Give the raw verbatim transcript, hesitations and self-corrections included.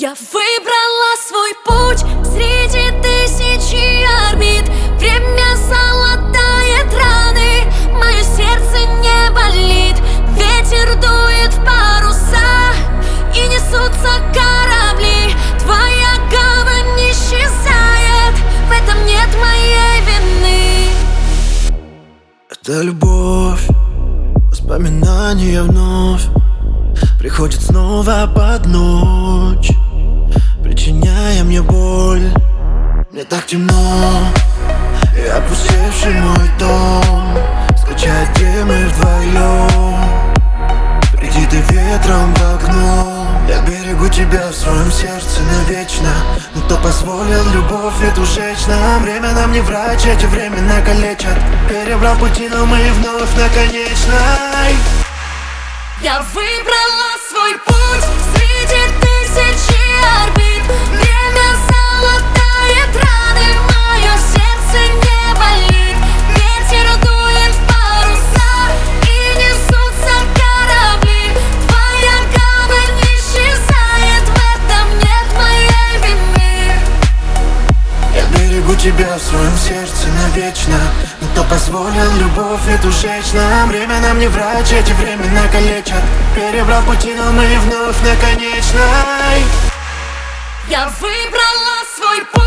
Я выбрала свой путь среди тысячи орбит. Время залатает раны, мое сердце не болит. Ветер дует в паруса, и несутся корабли. Твоя гавань исчезает, в этом нет моей вины. Это любовь, воспоминания вновь приходят снова под ночь, причиняя мне боль. Мне так темно, и опустевший мой дом. Скачать, где мы вдвоем, приди ты ветром в окно. Я берегу тебя в своем сердце навечно, но кто позволил любовь эту жечь нам? Время нам не врач, эти времена калечат. Перебрал пути, но мы вновь на конечной. Я выбрала свой путь среди тысячи орбит. Время залатает раны, мое сердце не болит. Ветер дует в паруса, и несутся корабли. Твоя гавань исчезает, в этом нет моей вины. Я берегу тебя в своем сердце навечно, но кто позволил любовь эту жечь нам? Время нам не врач, эти времена калечат. Перебрал пути, но мы вновь на конечной. Я выбрала свой путь.